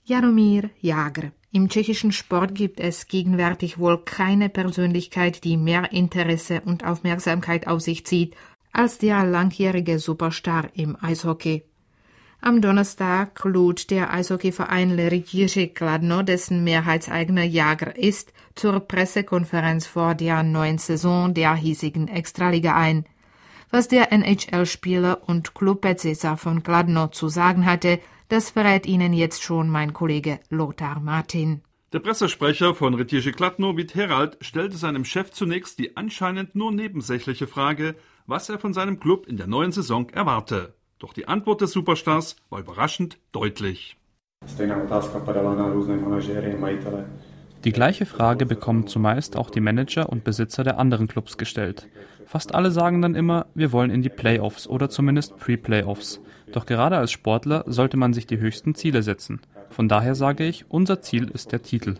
Jaromír Jágr. Im tschechischen Sport gibt es gegenwärtig wohl keine Persönlichkeit, die mehr Interesse und Aufmerksamkeit auf sich zieht, als der langjährige Superstar im Eishockey. Am Donnerstag lud der Eishockeyverein Leritije Kladno, dessen Mehrheitseigner Jágr ist, zur Pressekonferenz vor der neuen Saison der hiesigen Extraliga ein. Was der NHL-Spieler und Clubbesitzer von Kladno zu sagen hatte, das verrät Ihnen jetzt schon mein Kollege Lothar Martin. Der Pressesprecher von Rytije Kladno, Vít Herald, stellte seinem Chef zunächst die anscheinend nur nebensächliche Frage, was er von seinem Club in der neuen Saison erwarte. Doch die Antwort des Superstars war überraschend deutlich. Die gleiche Frage bekommen zumeist auch die Manager und Besitzer der anderen Clubs gestellt. Fast alle sagen dann immer, wir wollen in die Playoffs oder zumindest Pre-Playoffs. Doch gerade als Sportler sollte man sich die höchsten Ziele setzen. Von daher sage ich, unser Ziel ist der Titel.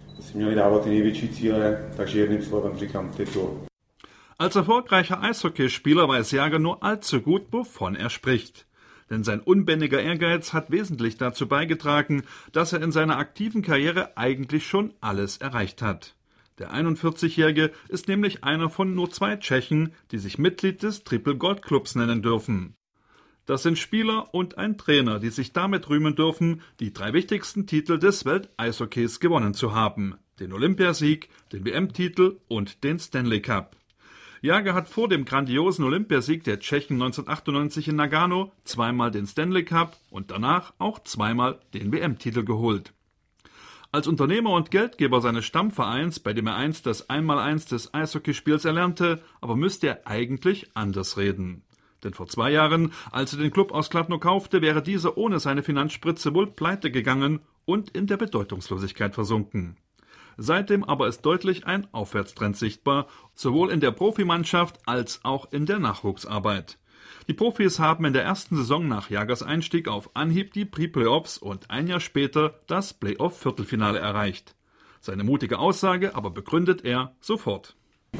Als erfolgreicher Eishockeyspieler weiß Jágr nur allzu gut, wovon er spricht. Denn sein unbändiger Ehrgeiz hat wesentlich dazu beigetragen, dass er in seiner aktiven Karriere eigentlich schon alles erreicht hat. Der 41-Jährige ist nämlich einer von nur 2 Tschechen, die sich Mitglied des Triple Gold Clubs nennen dürfen. Das sind Spieler und ein Trainer, die sich damit rühmen dürfen, die 3 wichtigsten Titel des Welteishockeys gewonnen zu haben. Den Olympiasieg, den WM-Titel und den Stanley Cup. Jágr hat vor dem grandiosen Olympiasieg der Tschechen 1998 in Nagano 2-mal den Stanley Cup und danach auch 2-mal den WM-Titel geholt. Als Unternehmer und Geldgeber seines Stammvereins, bei dem er einst das 1x1 des Eishockeyspiels erlernte, aber müsste er eigentlich anders reden. Denn vor 2 Jahren, als er den Club aus Kladno kaufte, wäre dieser ohne seine Finanzspritze wohl pleite gegangen und in der Bedeutungslosigkeit versunken. Seitdem aber ist deutlich ein Aufwärtstrend sichtbar, sowohl in der Profimannschaft als auch in der Nachwuchsarbeit. Die Profis haben in der ersten Saison nach Jágrs Einstieg auf Anhieb die Pre-Playoffs und ein Jahr später das Playoff-Viertelfinale erreicht. Seine mutige Aussage aber begründet er sofort.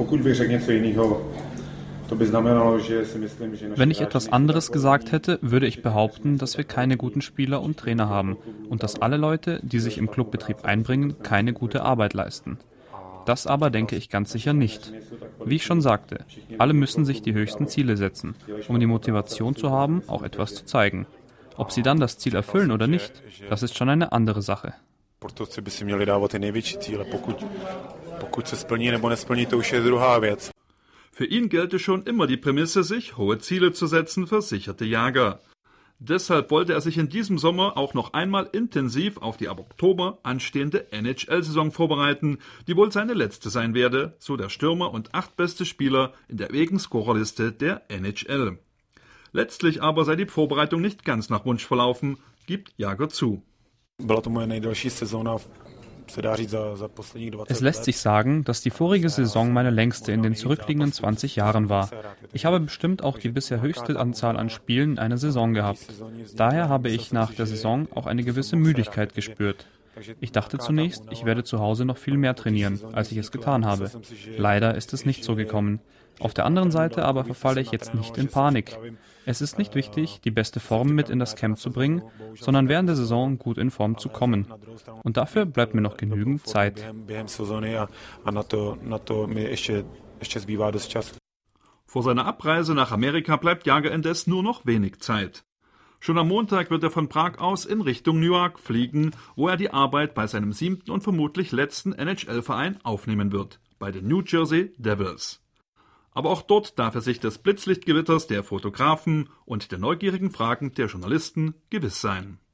Wenn ich etwas anderes gesagt hätte, würde ich behaupten, dass wir keine guten Spieler und Trainer haben und dass alle Leute, die sich im Clubbetrieb einbringen, keine gute Arbeit leisten. Das aber denke ich ganz sicher nicht. Wie ich schon sagte, alle müssen sich die höchsten Ziele setzen, um die Motivation zu haben, auch etwas zu zeigen. Ob sie dann das Ziel erfüllen oder nicht, das ist schon eine andere Sache. Für ihn gelte schon immer die Prämisse, sich hohe Ziele zu setzen, versicherte Jágr. Deshalb wollte er sich in diesem Sommer auch noch einmal intensiv auf die ab Oktober anstehende NHL-Saison vorbereiten, die wohl seine letzte sein werde, so der Stürmer und 8. beste Spieler in der ewigen Scorerliste der NHL. Letztlich aber sei die Vorbereitung nicht ganz nach Wunsch verlaufen, gibt Jágr zu. Es lässt sich sagen, dass die vorige Saison meine längste in den zurückliegenden 20 Jahren war. Ich habe bestimmt auch die bisher höchste Anzahl an Spielen in einer Saison gehabt. Daher habe ich nach der Saison auch eine gewisse Müdigkeit gespürt. Ich dachte zunächst, ich werde zu Hause noch viel mehr trainieren, als ich es getan habe. Leider ist es nicht so gekommen. Auf der anderen Seite aber verfalle ich jetzt nicht in Panik. Es ist nicht wichtig, die beste Form mit in das Camp zu bringen, sondern während der Saison gut in Form zu kommen. Und dafür bleibt mir noch genügend Zeit. Vor seiner Abreise nach Amerika bleibt Jágr indes nur noch wenig Zeit. Schon am Montag wird er von Prag aus in Richtung Newark fliegen, wo er die Arbeit bei seinem 7. und vermutlich letzten NHL-Verein aufnehmen wird, bei den New Jersey Devils. Aber auch dort darf er sich des Blitzlichtgewitters der Fotografen und der neugierigen Fragen der Journalisten gewiss sein.